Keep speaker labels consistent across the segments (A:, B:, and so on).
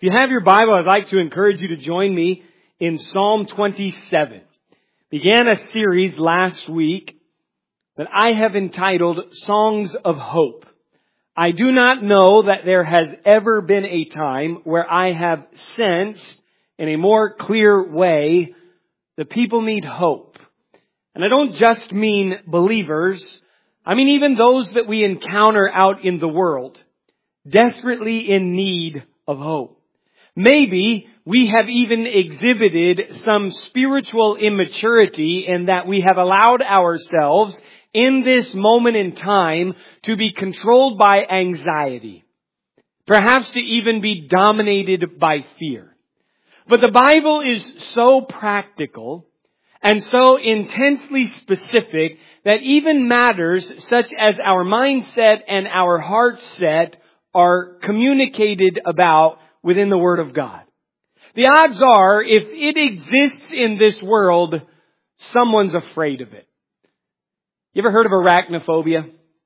A: If you have your Bible, I'd like to encourage you to join me in Psalm 27. Began a series last week that I have entitled Songs of Hope. I do not know that there has ever been a time where I have sensed in a more clear way that people need hope. And I don't just mean believers. I mean even those that we encounter out in the world, desperately in need of hope. Maybe we have even exhibited some spiritual immaturity in that we have allowed ourselves in this moment in time to be controlled by anxiety. Perhaps to even be dominated by fear. But the Bible is so practical and so intensely specific that even matters such as our mindset and our heart set are communicated about within the Word of God. The odds are, if it exists in this world, someone's afraid of it. You ever heard of arachnophobia?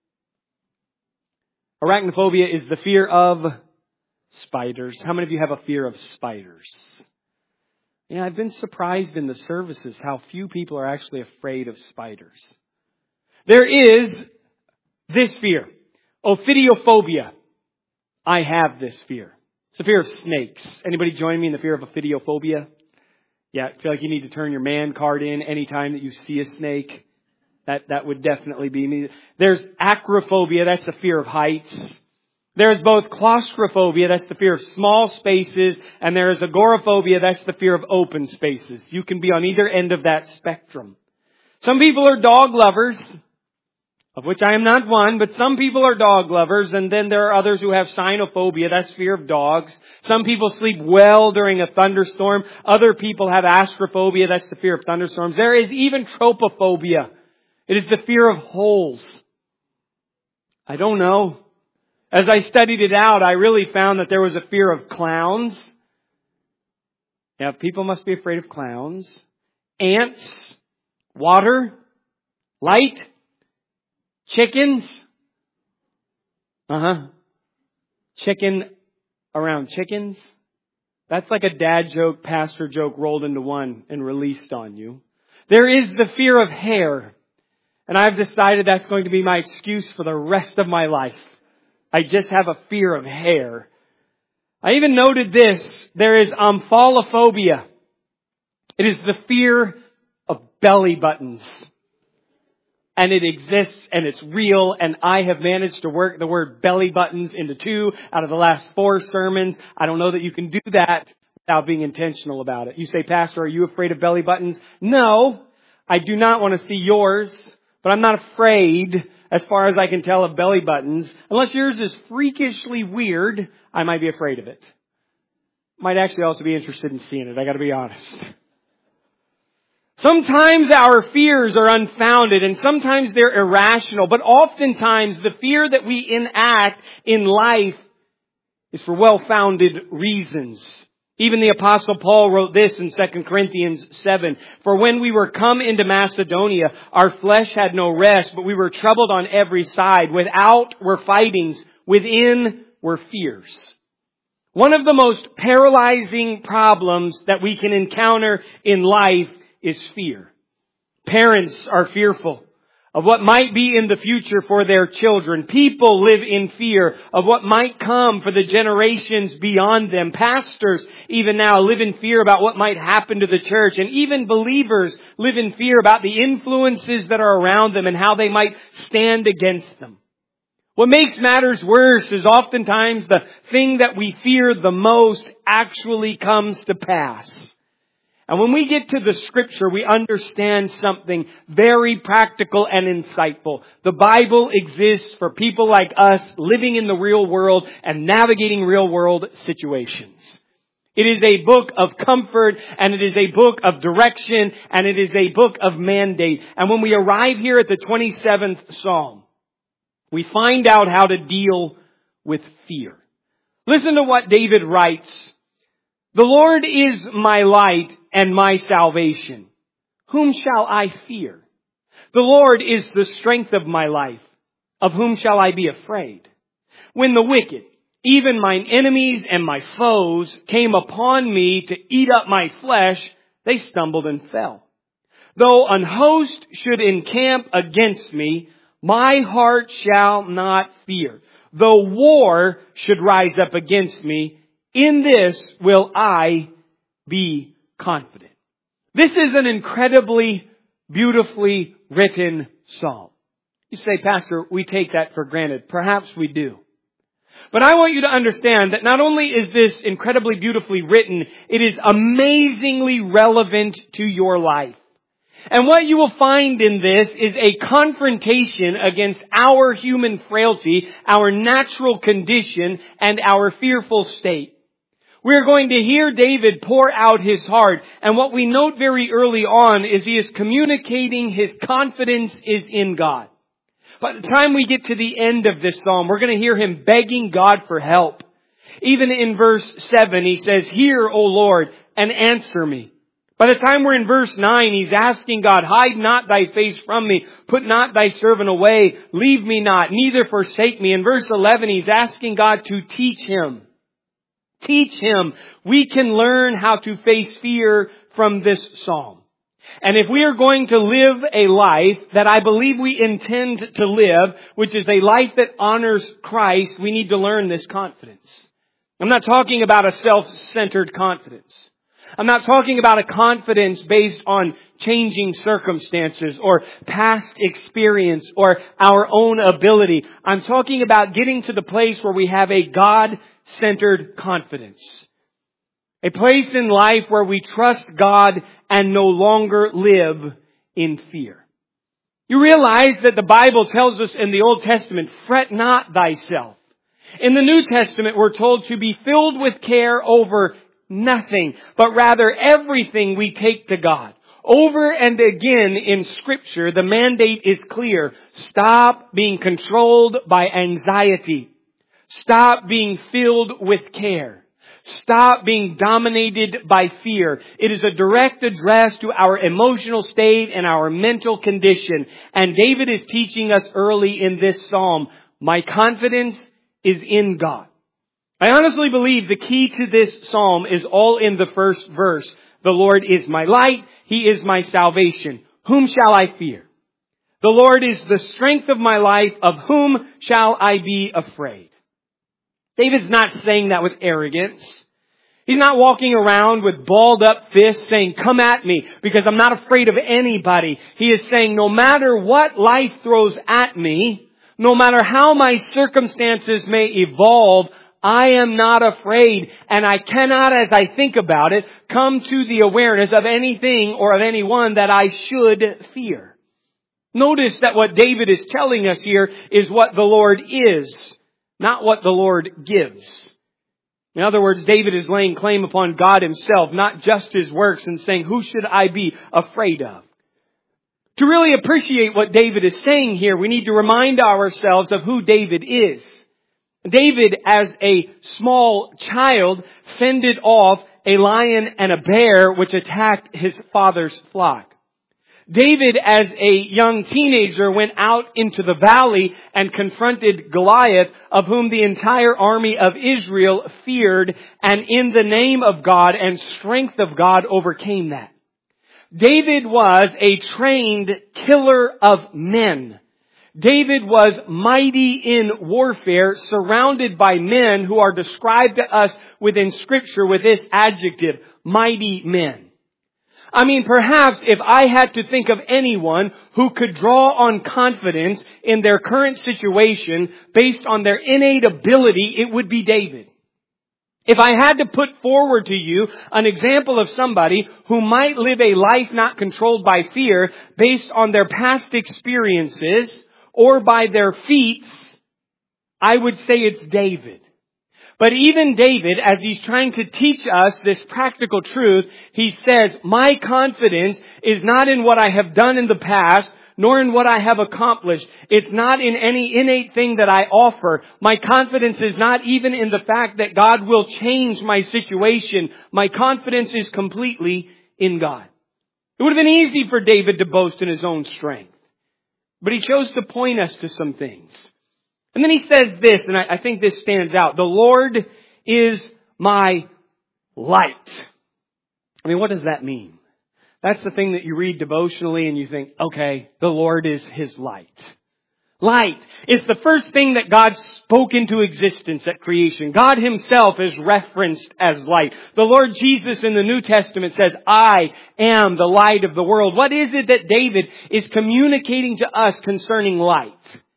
A: Arachnophobia is the fear of spiders. How many of you have a fear of spiders? Yeah, I've been surprised in the services how few people are actually afraid of spiders. There is this fear, ophidiophobia. I have this fear. It's the fear of snakes. Anybody join me in the fear of ophidiophobia? Yeah, I feel like you need to turn your man card in anytime that you see a snake. That would definitely be me. There's acrophobia, that's the fear of heights. There's both claustrophobia, that's the fear of small spaces, and there is agoraphobia, that's the fear of open spaces. You can be on either end of that spectrum. Some people are dog lovers, of which I am not one, but some people are dog lovers, and then there are others who have cynophobia, that's fear of dogs. Some people sleep well during a thunderstorm. Other people have astrophobia, that's the fear of thunderstorms. There is even trophophobia. It is the fear of holes. I don't know. As I studied it out, I really found that there was a fear of clowns. Yeah, people must be afraid of clowns. Ants, water, light, chickens. Chicken around chickens. That's like a dad joke, pastor joke rolled into one and released on you. There is the fear of hair. And I've decided that's going to be my excuse for the rest of my life. I just have a fear of hair. I even noted this. There is omphalophobia. It is the fear of belly buttons. And it exists and it's real, and I have managed to work the word belly buttons into 2 out of the last 4 sermons. I don't know that you can do that without being intentional about it. You say, Pastor, are you afraid of belly buttons? No, I do not want to see yours, but I'm not afraid, as far as I can tell, of belly buttons. Unless yours is freakishly weird, I might be afraid of it. Might actually also be interested in seeing it, I gotta be honest. Sometimes our fears are unfounded and sometimes they're irrational, but oftentimes the fear that we enact in life is for well-founded reasons. Even the Apostle Paul wrote this in 2 Corinthians 7. For when we were come into Macedonia, our flesh had no rest, but we were troubled on every side. Without were fightings, within were fears. One of the most paralyzing problems that we can encounter in life is fear. Parents are fearful of what might be in the future for their children. People live in fear of what might come for the generations beyond them. Pastors even now live in fear about what might happen to the church. And even believers live in fear about the influences that are around them and how they might stand against them. What makes matters worse is oftentimes the thing that we fear the most actually comes to pass. And when we get to the Scripture, we understand something very practical and insightful. The Bible exists for people like us living in the real world and navigating real world situations. It is a book of comfort, and it is a book of direction, and it is a book of mandate. And when we arrive here at the 27th Psalm, we find out how to deal with fear. Listen to what David writes. The Lord is my light and my salvation. Whom shall I fear? The Lord is the strength of my life. Of whom shall I be afraid? When the wicked, even mine enemies and my foes came upon me to eat up my flesh, they stumbled and fell. Though an host should encamp against me, my heart shall not fear. Though war should rise up against me, in this will I be confident. This is an incredibly beautifully written psalm. You say, Pastor, we take that for granted. Perhaps we do. But I want you to understand that not only is this incredibly beautifully written, it is amazingly relevant to your life. And what you will find in this is a confrontation against our human frailty, our natural condition, and our fearful state. We're going to hear David pour out his heart. And what we note very early on is he is communicating his confidence is in God. By the time we get to the end of this psalm, we're going to hear him begging God for help. Even in verse 7, he says, "Hear, O Lord, and answer me." By the time we're in verse 9, he's asking God, "Hide not thy face from me. Put not thy servant away. Leave me not, neither forsake me." In verse 11, he's asking God to teach him. Teach him. We can learn how to face fear from this psalm. And if we are going to live a life that I believe we intend to live, which is a life that honors Christ, we need to learn this confidence. I'm not talking about a self-centered confidence. I'm not talking about a confidence based on changing circumstances or past experience or our own ability. I'm talking about getting to the place where we have a God-centered confidence. A place in life where we trust God and no longer live in fear. You realize that the Bible tells us in the Old Testament, "Fret not thyself." In the New Testament, we're told to be filled with care over nothing, but rather everything we take to God. Over and again in Scripture, the mandate is clear. Stop being controlled by anxiety. Stop being filled with care. Stop being dominated by fear. It is a direct address to our emotional state and our mental condition. And David is teaching us early in this psalm, my confidence is in God. I honestly believe the key to this psalm is all in the first verse. The Lord is my light. He is my salvation. Whom shall I fear? The Lord is the strength of my life. Of whom shall I be afraid? David's not saying that with arrogance. He's not walking around with balled up fists saying, "Come at me," because I'm not afraid of anybody. He is saying, no matter what life throws at me, no matter how my circumstances may evolve, I am not afraid, and I cannot, as I think about it, come to the awareness of anything or of anyone that I should fear. Notice that what David is telling us here is what the Lord is, not what the Lord gives. In other words, David is laying claim upon God himself, not just his works, and saying, who should I be afraid of? To really appreciate what David is saying here, we need to remind ourselves of who David is. David, as a small child, fended off a lion and a bear which attacked his father's flock. David, as a young teenager, went out into the valley and confronted Goliath, of whom the entire army of Israel feared, and in the name of God and strength of God overcame that. David was a trained killer of men. David was mighty in warfare, surrounded by men who are described to us within Scripture with this adjective, mighty men. I mean, perhaps if I had to think of anyone who could draw on confidence in their current situation based on their innate ability, it would be David. If I had to put forward to you an example of somebody who might live a life not controlled by fear based on their past experiences or by their feats, I would say it's David. But even David, as he's trying to teach us this practical truth, he says, my confidence is not in what I have done in the past, nor in what I have accomplished. It's not in any innate thing that I offer. My confidence is not even in the fact that God will change my situation. My confidence is completely in God. It would have been easy for David to boast in his own strength. But he chose to point us to some things. And then he says this, and I think this stands out. The Lord is my light. I mean, what does that mean? That's the thing that you read devotionally and you think, okay, the Lord is His light. Light is the first thing that God spoke into existence at creation. God Himself is referenced as light. The Lord Jesus in the New Testament says, I am the light of the world. What is it that David is communicating to us concerning light?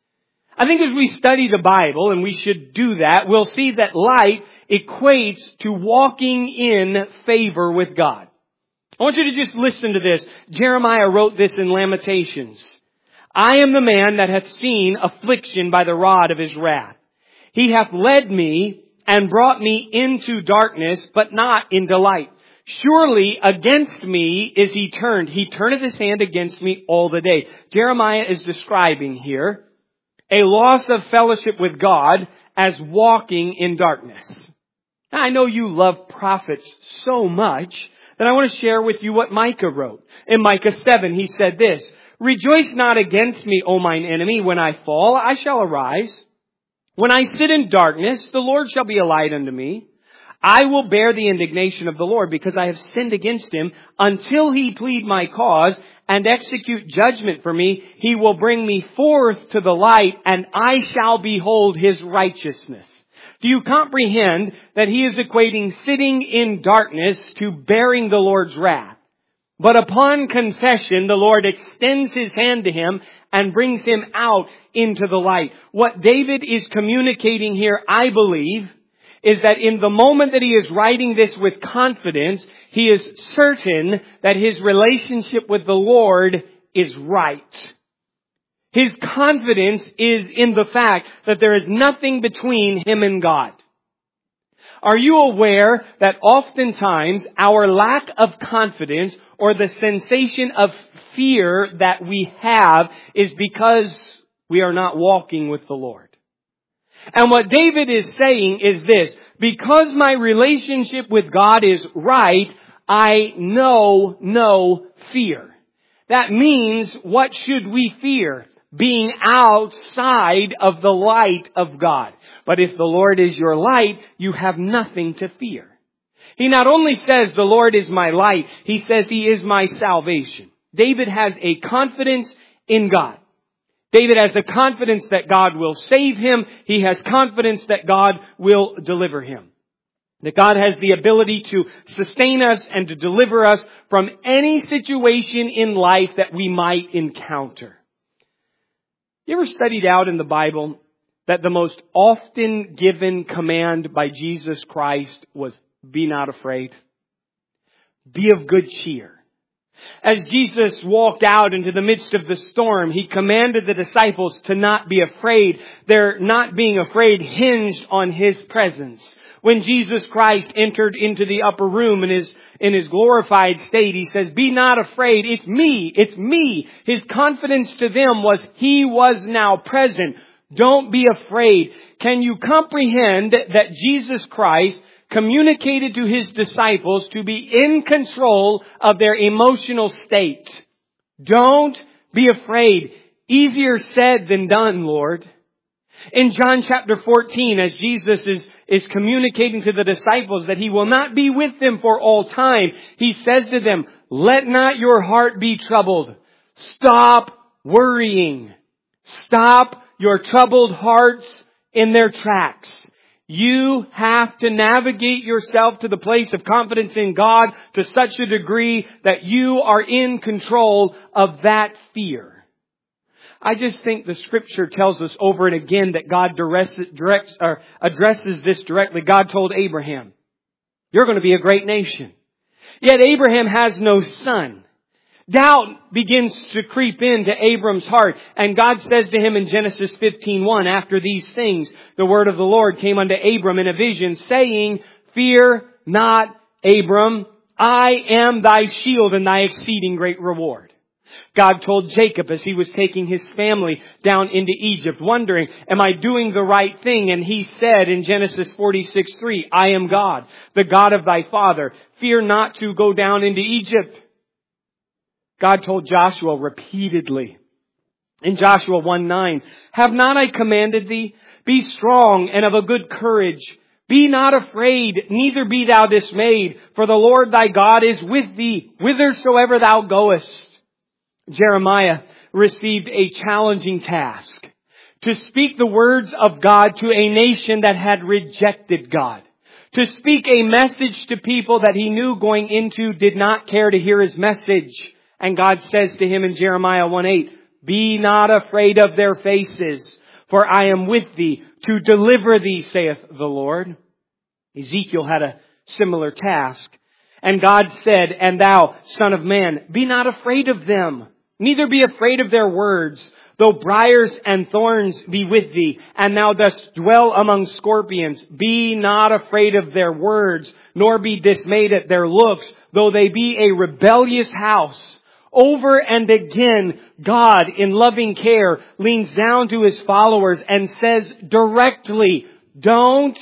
A: I think as we study the Bible, and we should do that, we'll see that light equates to walking in favor with God. I want you to just listen to this. Jeremiah wrote this in Lamentations. I am the man that hath seen affliction by the rod of His wrath. He hath led me and brought me into darkness, but not into light. Surely against me is He turned. He turneth His hand against me all the day. Jeremiah is describing here a loss of fellowship with God as walking in darkness. Now, I know you love prophets so much that I want to share with you what Micah wrote. In Micah 7, he said this, Rejoice not against me, O mine enemy. When I fall, I shall arise. When I sit in darkness, the Lord shall be a light unto me. I will bear the indignation of the Lord, because I have sinned against Him. Until He plead my cause and execute judgment for me, He will bring me forth to the light, and I shall behold His righteousness. Do you comprehend that he is equating sitting in darkness to bearing the Lord's wrath? But upon confession, the Lord extends His hand to him and brings him out into the light. What David is communicating here, I believe, is that in the moment that he is writing this with confidence, he is certain that his relationship with the Lord is right. His confidence is in the fact that there is nothing between him and God. Are you aware that oftentimes our lack of confidence or the sensation of fear that we have is because we are not walking with the Lord? And what David is saying is this, because my relationship with God is right, I know no fear. That means, what should we fear? Being outside of the light of God. But if the Lord is your light, you have nothing to fear. He not only says the Lord is my light, he says He is my salvation. David has a confidence in God. David has a confidence that God will save him. He has confidence that God will deliver him. That God has the ability to sustain us and to deliver us from any situation in life that we might encounter. You ever studied out in the Bible that the most often given command by Jesus Christ was, be not afraid? Be of good cheer. As Jesus walked out into the midst of the storm, He commanded the disciples to not be afraid. Their not being afraid hinged on His presence. When Jesus Christ entered into the upper room in His glorified state, He says, be not afraid. It's me. It's me. His confidence to them was He was now present. Don't be afraid. Can you comprehend that Jesus Christ communicated to His disciples to be in control of their emotional state? Don't be afraid. Easier said than done, Lord. In John chapter 14, as Jesus is communicating to the disciples that He will not be with them for all time, He says to them, let not your heart be troubled. Stop worrying. Stop your troubled hearts in their tracks. You have to navigate yourself to the place of confidence in God to such a degree that you are in control of that fear. I just think the Scripture tells us over and again that God addresses this directly. God told Abraham, you're going to be a great nation. Yet Abraham has no son. Doubt begins to creep into Abram's heart. And God says to him in Genesis 15:1, after these things, the word of the Lord came unto Abram in a vision, saying, fear not, Abram, I am thy shield and thy exceeding great reward. God told Jacob as he was taking his family down into Egypt, wondering, am I doing the right thing? And he said in Genesis 46:3, I am God, the God of thy father. Fear not to go down into Egypt. God told Joshua repeatedly In Joshua 1:9, have not I commanded thee? Be strong and of a good courage. Be not afraid, neither be thou dismayed, for the Lord thy God is with thee, whithersoever thou goest. Jeremiah received a challenging task to speak the words of God to a nation that had rejected God. To speak a message to people that he knew going into did not care to hear his message. And God says to him in Jeremiah 1:8, be not afraid of their faces, for I am with thee to deliver thee, saith the Lord. Ezekiel had a similar task. And God said, and thou, son of man, be not afraid of them, neither be afraid of their words, though briars and thorns be with thee, and thou dost dwell among scorpions. Be not afraid of their words, nor be dismayed at their looks, though they be a rebellious house. Over and again, God, in loving care, leans down to His followers and says directly, don't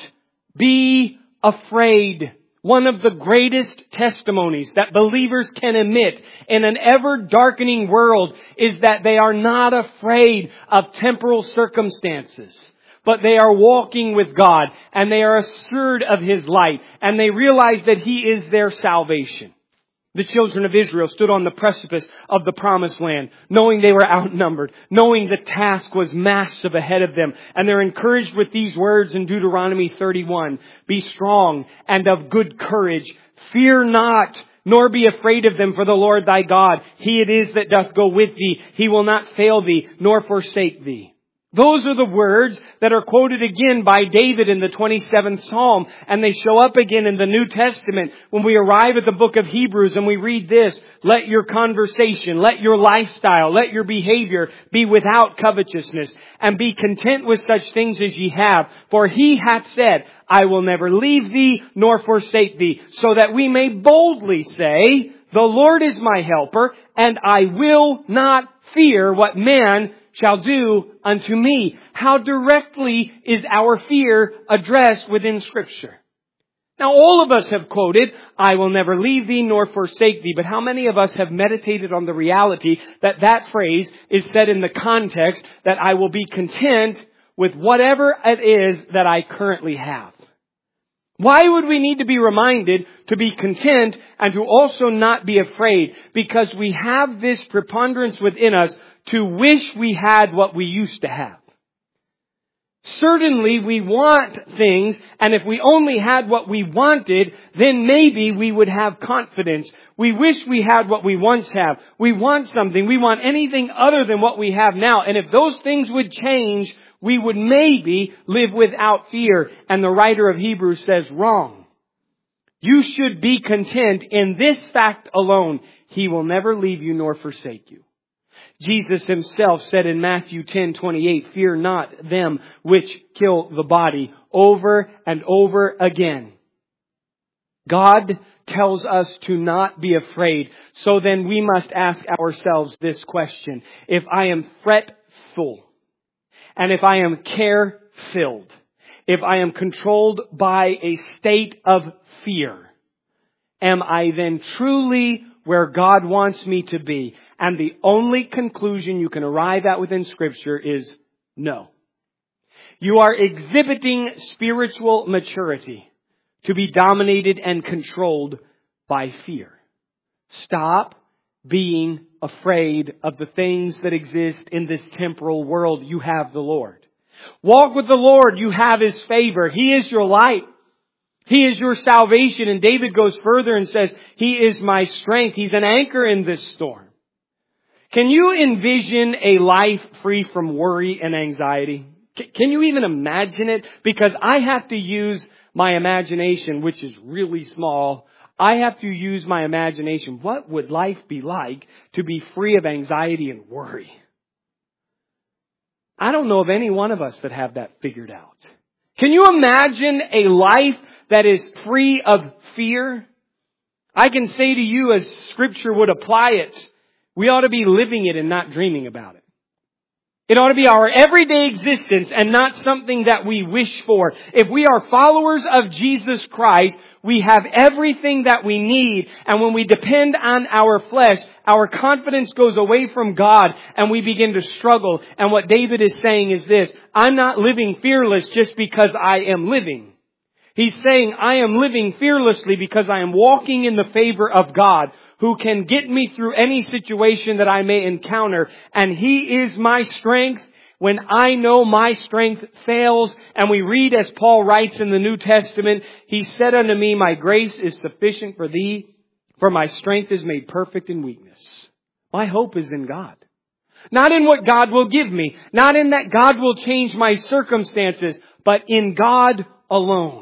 A: be afraid. One of the greatest testimonies that believers can emit in an ever-darkening world is that they are not afraid of temporal circumstances, but they are walking with God and they are assured of His light and they realize that He is their salvation. The children of Israel stood on the precipice of the promised land, knowing they were outnumbered, knowing the task was massive ahead of them. And they're encouraged with these words in Deuteronomy 31. Be strong and of good courage. Fear not, nor be afraid of them, for the Lord thy God, He it is that doth go with thee. He will not fail thee, nor forsake thee. Those are the words that are quoted again by David in the 27th Psalm, and they show up again in the New Testament when we arrive at the book of Hebrews and we read this, let your conversation, let your lifestyle, let your behavior be without covetousness, and be content with such things as ye have, for He hath said, I will never leave thee nor forsake thee, so that we may boldly say, the Lord is my helper, and I will not fear what man shall do unto me. How directly is our fear addressed within Scripture? Now all of us have quoted, I will never leave thee nor forsake thee, but how many of us have meditated on the reality that that phrase is said in the context that I will be content with whatever it is that I currently have? Why would we need to be reminded to be content and to also not be afraid? Because we have this preponderance within us to wish we had what we used to have. Certainly we want things, and if we only had what we wanted, then maybe we would have confidence. We wish we had what we once have. We want something. We want anything other than what we have now. And if those things would change, we would maybe live without fear. And the writer of Hebrews says, wrong. You should be content in this fact alone. He will never leave you nor forsake you. Jesus Himself said in Matthew 10:28, fear not them which kill the body, over and over again. God tells us to not be afraid. So then we must ask ourselves this question. If I am fretful, and if I am care-filled, if I am controlled by a state of fear, am I then truly where God wants me to be? And the only conclusion you can arrive at within Scripture is no. You are exhibiting spiritual maturity to be dominated and controlled by fear. Stop being afraid of the things that exist in this temporal world. You have the Lord. Walk with the Lord. You have His favor. He is your light. He is your salvation. And David goes further and says, He is my strength. He's an anchor in this storm. Can you envision a life free from worry and anxiety? Can you even imagine it? Because I have to use my imagination, which is really small. I have to use my imagination. What would life be like to be free of anxiety and worry? I don't know of any one of us that have that figured out. Can you imagine a life that is free of fear? I can say to you, as Scripture would apply it, we ought to be living it and not dreaming about it. It ought to be our everyday existence and not something that we wish for. If we are followers of Jesus Christ, we have everything that we need. And when we depend on our flesh, our confidence goes away from God and we begin to struggle. And what David is saying is this: I'm not living fearless just because I am living. He's saying I am living fearlessly because I am walking in the favor of God, who can get me through any situation that I may encounter. And He is my strength when I know my strength fails. And we read, as Paul writes in the New Testament, He said unto me, my grace is sufficient for thee, for my strength is made perfect in weakness. My hope is in God. Not in what God will give me, not in that God will change my circumstances, but in God alone.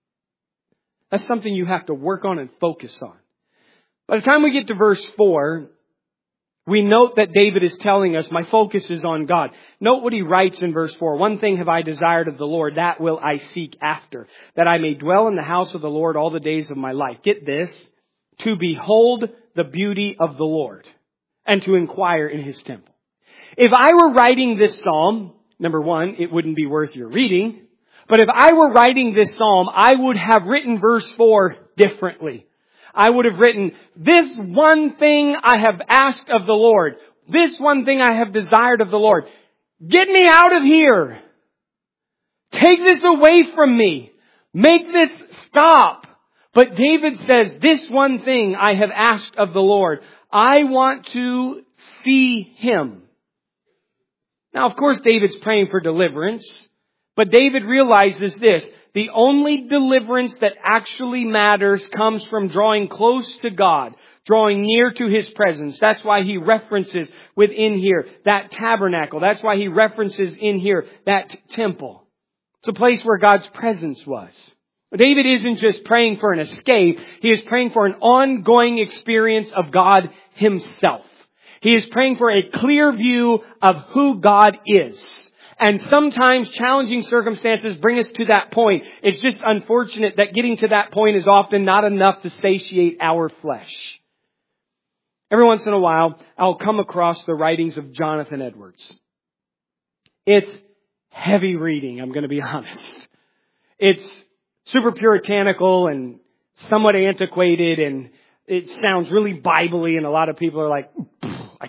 A: That's something you have to work on and focus on. By the time we get to verse 4, we note that David is telling us, my focus is on God. Note what he writes in verse 4. One thing have I desired of the Lord, that will I seek after, that I may dwell in the house of the Lord all the days of my life. Get this: to behold the beauty of the Lord and to inquire in His temple. If I were writing this psalm, number one, it wouldn't be worth your reading. But if I were writing this psalm, I would have written verse 4 differently. I would have written, this one thing I have asked of the Lord. This one thing I have desired of the Lord. Get me out of here. Take this away from me. Make this stop. But David says, this one thing I have asked of the Lord. I want to see Him. Now, of course, David's praying for deliverance. But David realizes this: the only deliverance that actually matters comes from drawing close to God, drawing near to His presence. That's why he references within here that tabernacle. That's why he references in here that temple. It's a place where God's presence was. David isn't just praying for an escape. He is praying for an ongoing experience of God Himself. He is praying for a clear view of who God is. And sometimes challenging circumstances bring us to that point. It's just unfortunate that getting to that point is often not enough to satiate our flesh. Every once in a while, I'll come across the writings of Jonathan Edwards. It's heavy reading, I'm going to be honest. It's super puritanical and somewhat antiquated, and it sounds really Bible-y, and a lot of people are like, I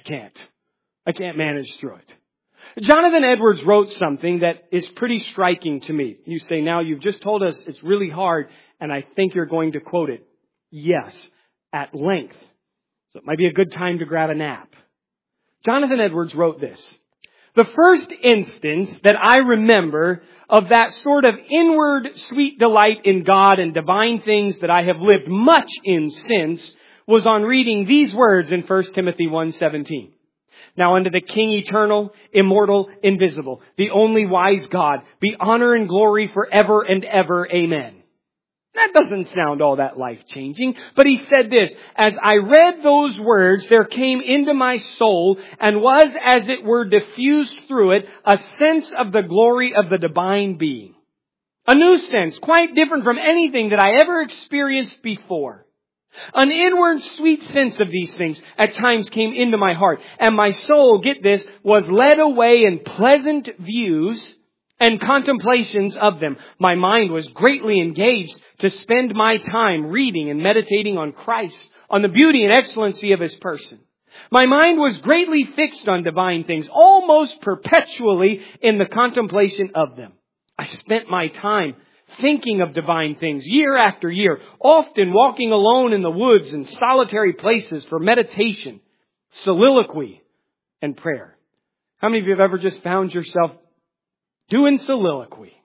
A: can't manage through it. Jonathan Edwards wrote something that is pretty striking to me. You say, now you've just told us it's really hard, and I think you're going to quote it. Yes, at length. So it might be a good time to grab a nap. Jonathan Edwards wrote this: the first instance that I remember of that sort of inward sweet delight in God and divine things that I have lived much in since was on reading these words in 1 Timothy 1:17. Now unto the King eternal, immortal, invisible, the only wise God, be honor and glory forever and ever. Amen. That doesn't sound all that life-changing, but he said this: as I read those words, there came into my soul and was, as it were, diffused through it, a sense of the glory of the divine being. A new sense, quite different from anything that I ever experienced before. An inward sweet sense of these things at times came into my heart, and my soul, get this, was led away in pleasant views and contemplations of them. My mind was greatly engaged to spend my time reading and meditating on Christ, on the beauty and excellency of His person. My mind was greatly fixed on divine things, almost perpetually in the contemplation of them. I spent my time thinking of divine things year after year, often walking alone in the woods and solitary places for meditation, soliloquy, and prayer. How many of you have ever just found yourself doing soliloquy?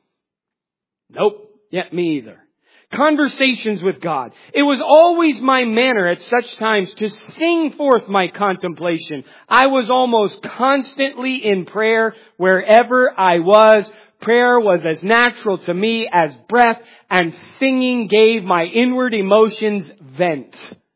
A: Nope, yet me either. Conversations with God. It was always my manner at such times to sing forth my contemplation. I was almost constantly in prayer wherever I was. Prayer was as natural to me as breath, and singing gave my inward emotions vent.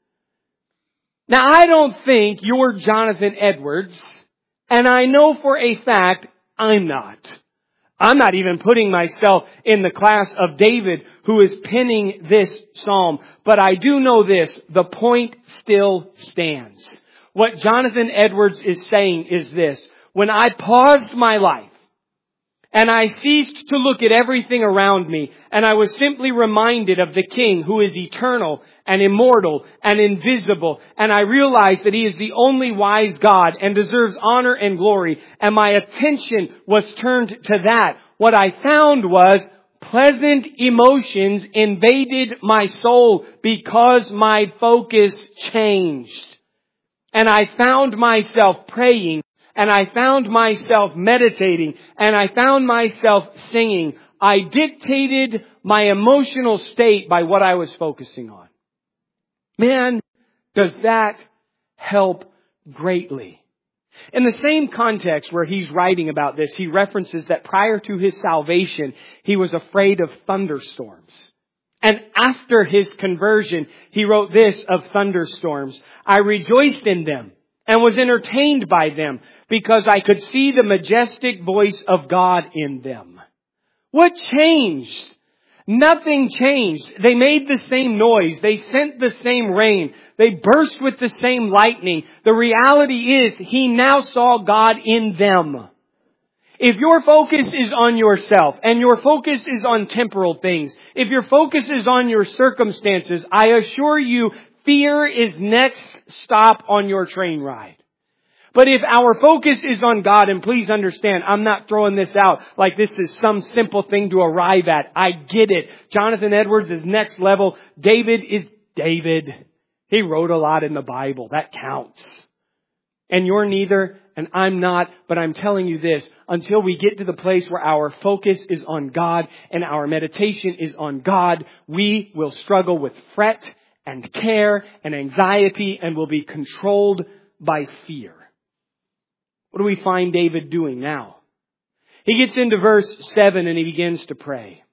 A: Now, I don't think you're Jonathan Edwards, and I know for a fact I'm not. I'm not even putting myself in the class of David, who is penning this psalm. But I do know this: the point still stands. What Jonathan Edwards is saying is this: when I paused my life and I ceased to look at everything around me, and I was simply reminded of the King who is eternal and immortal and invisible, and I realized that He is the only wise God and deserves honor and glory, and my attention was turned to that. What I found was pleasant emotions invaded my soul because my focus changed. And I found myself praying, and I found myself meditating, and I found myself singing. I dictated my emotional state by what I was focusing on. Man, does that help greatly. In the same context where he's writing about this, he references that prior to his salvation, he was afraid of thunderstorms. And after his conversion, he wrote this of thunderstorms: I rejoiced in them and was entertained by them because I could see the majestic voice of God in them. What changed? Nothing changed. They made the same noise. They sent the same rain. They burst with the same lightning. The reality is, he now saw God in them. If your focus is on yourself and your focus is on temporal things, if your focus is on your circumstances, I assure you, fear is next stop on your train ride. But if our focus is on God, and please understand, I'm not throwing this out like this is some simple thing to arrive at. I get it. Jonathan Edwards is next level. David is David. He wrote a lot in the Bible. That counts. And you're neither, and I'm not, but I'm telling you this, until we get to the place where our focus is on God and our meditation is on God, we will struggle with fret and care and anxiety and will be controlled by fear. What do we find David doing now? He gets into verse 7 and he begins to pray,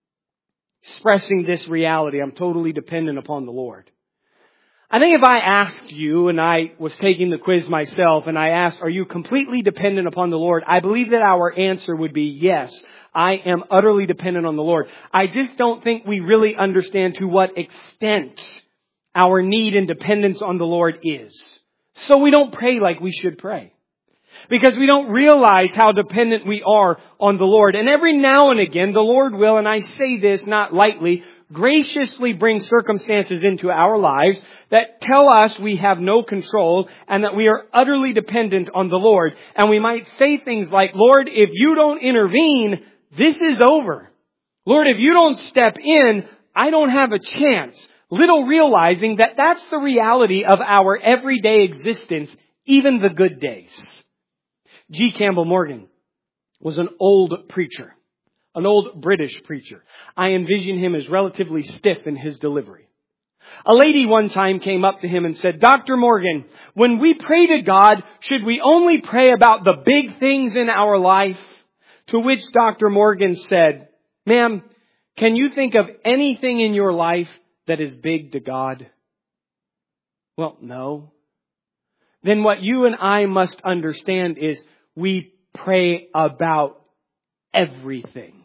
A: expressing this reality: I'm totally dependent upon the Lord. I think if I asked you, and I was taking the quiz myself, and I asked, are you completely dependent upon the Lord? I believe that our answer would be yes, I am utterly dependent on the Lord. I just don't think we really understand to what extent our need and dependence on the Lord is. So we don't pray like we should pray, because we don't realize how dependent we are on the Lord. And every now and again, the Lord will, and I say this not lightly, graciously bring circumstances into our lives that tell us we have no control and that we are utterly dependent on the Lord. And we might say things like, Lord, if you don't intervene, this is over. Lord, if you don't step in, I don't have a chance. Little realizing that that's the reality of our everyday existence, even the good days. G. Campbell Morgan was an old preacher, an old British preacher. I envision him as relatively stiff in his delivery. A lady one time came up to him and said, Dr. Morgan, when we pray to God, should we only pray about the big things in our life? To which Dr. Morgan said, ma'am, can you think of anything in your life that is big to God? Well, no. Then what you and I must understand is we pray about everything.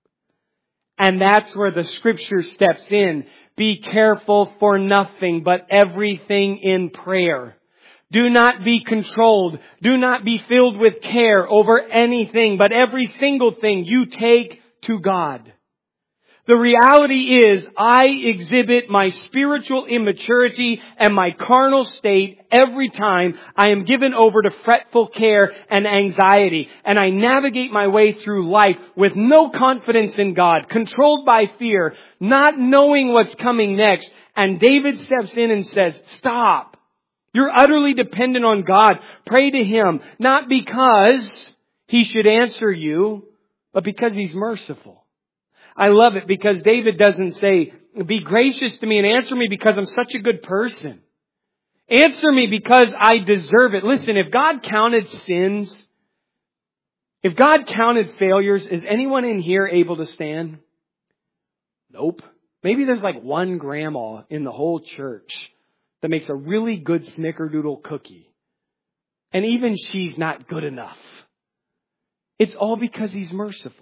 A: And that's where the Scripture steps in. Be careful for nothing, but everything in prayer. Do not be controlled. Do not be filled with care over anything, but every single thing you take to God. The reality is, I exhibit my spiritual immaturity and my carnal state every time I am given over to fretful care and anxiety. And I navigate my way through life with no confidence in God, controlled by fear, not knowing what's coming next. And David steps in and says, stop. You're utterly dependent on God. Pray to Him, not because He should answer you, but because He's merciful. I love it because David doesn't say, be gracious to me and answer me because I'm such a good person. Answer me because I deserve it. Listen, if God counted sins, if God counted failures, is anyone in here able to stand? Nope. Maybe there's like one grandma in the whole church that makes a really good snickerdoodle cookie. And even she's not good enough. It's all because He's merciful.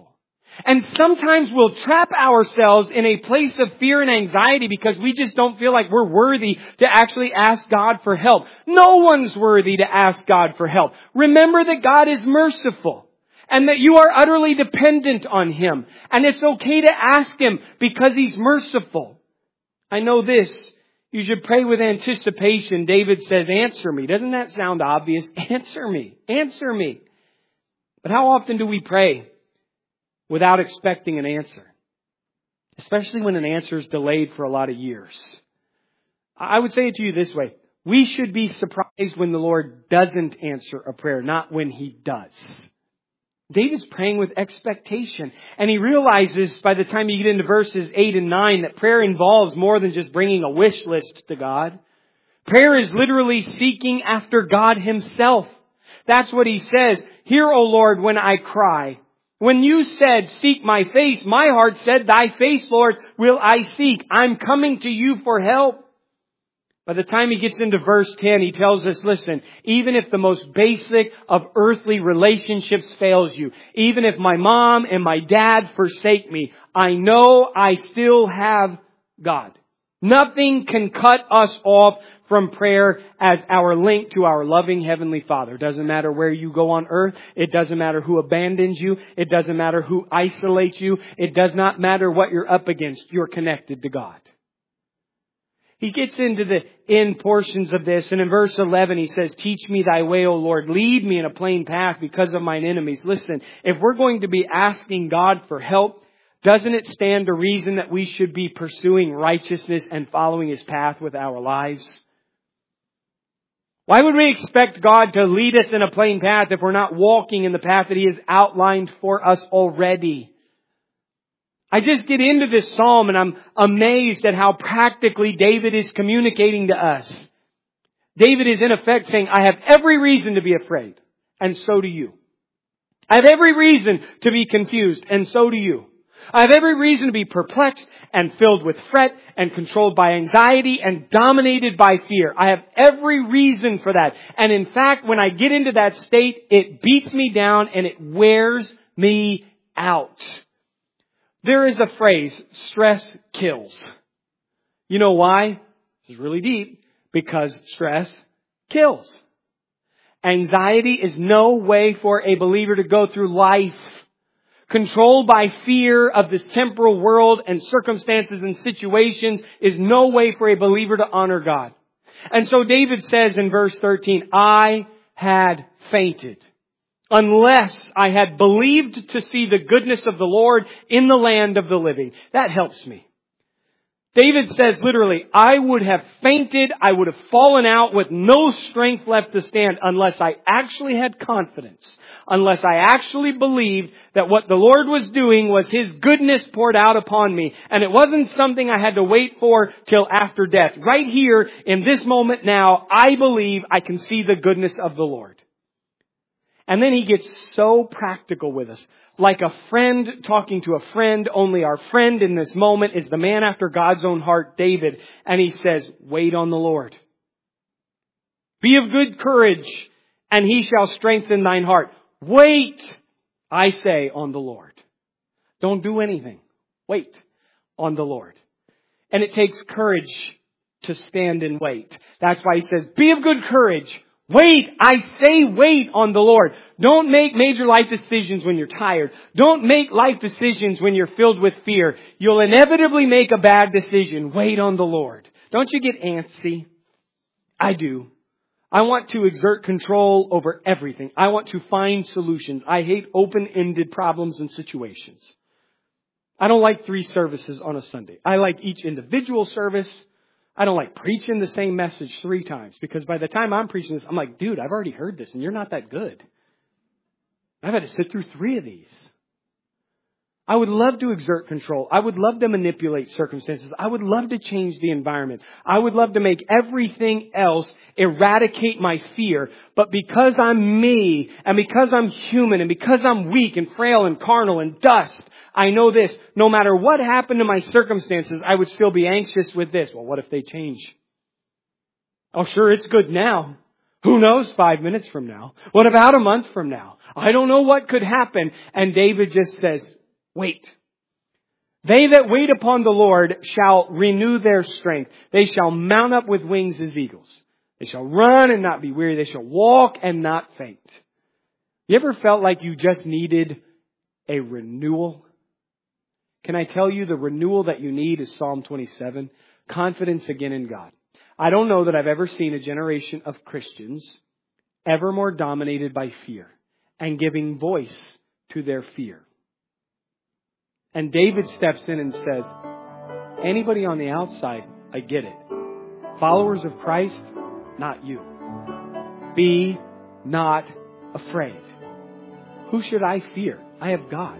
A: And sometimes we'll trap ourselves in a place of fear and anxiety because we just don't feel like we're worthy to actually ask God for help. No one's worthy to ask God for help. Remember that God is merciful and that you are utterly dependent on Him. And it's okay to ask Him because He's merciful. I know this. You should pray with anticipation. David says, answer me. Doesn't that sound obvious? Answer me. Answer me. But how often do we pray without expecting an answer? Especially when an answer is delayed for a lot of years. I would say it to you this way. We should be surprised when the Lord doesn't answer a prayer, not when He does. David's praying with expectation. And he realizes by the time you get into verses 8 and 9 that prayer involves more than just bringing a wish list to God. Prayer is literally seeking after God Himself. That's what he says. Hear, O Lord, when I cry. When you said, seek my face, my heart said, thy face, Lord, will I seek. I'm coming to you for help. By the time he gets into verse 10, he tells us, listen, even if the most basic of earthly relationships fails you, even if my mom and my dad forsake me, I know I still have God. Nothing can cut us off from prayer as our link to our loving Heavenly Father. It doesn't matter where you go on earth. It doesn't matter who abandons you. It doesn't matter who isolates you. It does not matter what you're up against. You're connected to God. He gets into the end portions of this, and in verse 11 he says, teach me thy way, O Lord. Lead me in a plain path because of mine enemies. Listen, if we're going to be asking God for help, doesn't it stand to reason that we should be pursuing righteousness and following His path with our lives? Why would we expect God to lead us in a plain path if we're not walking in the path that He has outlined for us already? I just get into this psalm and I'm amazed at how practically David is communicating to us. David is in effect saying, I have every reason to be afraid, and so do you. I have every reason to be confused, and so do you. I have every reason to be perplexed and filled with fret and controlled by anxiety and dominated by fear. I have every reason for that. And in fact, when I get into that state, it beats me down and it wears me out. There is a phrase, stress kills. You know why? This is really deep. Because stress kills. Anxiety is no way for a believer to go through life. Controlled by fear of this temporal world and circumstances and situations is no way for a believer to honor God. And so David says in verse 13, I had fainted unless I had believed to see the goodness of the Lord in the land of the living. That helps me. David says literally, I would have fainted, I would have fallen out with no strength left to stand unless I actually had confidence, unless I actually believed that what the Lord was doing was His goodness poured out upon me. And it wasn't something I had to wait for till after death. Right here, in this moment now, I believe I can see the goodness of the Lord. And then he gets so practical with us. Like a friend talking to a friend, only our friend in this moment is the man after God's own heart, David. And he says, wait on the Lord. Be of good courage, and He shall strengthen thine heart. Wait, I say, on the Lord. Don't do anything. Wait on the Lord. And it takes courage to stand and wait. That's why he says, be of good courage. Wait, I say wait on the Lord. Don't make major life decisions when you're tired. Don't make life decisions when you're filled with fear. You'll inevitably make a bad decision. Wait on the Lord. Don't you get antsy? I do. I want to exert control over everything. I want to find solutions. I hate open-ended problems and situations. I don't like 3 services on a Sunday. I like each individual service. I don't like preaching the same message 3 times, because by the time I'm preaching this, I'm like, dude, I've already heard this and you're not that good. I've had to sit through 3 of these. I would love to exert control. I would love to manipulate circumstances. I would love to change the environment. I would love to make everything else eradicate my fear. But because I'm me, and because I'm human, and because I'm weak and frail and carnal and dust, I know this. No matter what happened to my circumstances, I would still be anxious with this. Well, what if they change? Oh, sure, it's good now. Who knows 5 minutes from now? What about a month from now? I don't know what could happen. And David just says, Wait. They that wait upon the Lord shall renew their strength. They shall mount up with wings as eagles. They shall run and not be weary. They shall walk and not faint. You ever felt like you just needed a renewal? Can I tell you the renewal that you need is Psalm 27? Confidence again in God. I don't know that I've ever seen a generation of Christians ever more dominated by fear and giving voice to their fear. And David steps in and says, anybody on the outside, I get it. Followers of Christ, not you. Be not afraid. Who should I fear? I have God.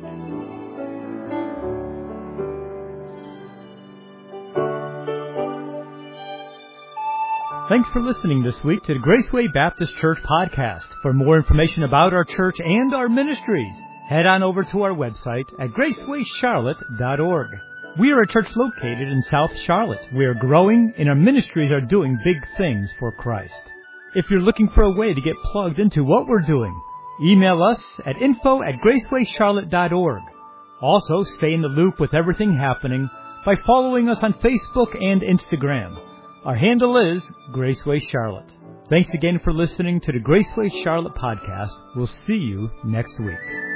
B: Thanks for listening this week to the Graceway Baptist Church podcast. For more information about our church and our ministries, head on over to our website at gracewayscharlotte.org. We are a church located in South Charlotte. We are growing and our ministries are doing big things for Christ. If you're looking for a way to get plugged into what we're doing, email us at info@gracewayscharlotte.org. Also, stay in the loop with everything happening by following us on Facebook and Instagram. Our handle is Graceway Charlotte. Thanks again for listening to the Graceway Charlotte podcast. We'll see you next week.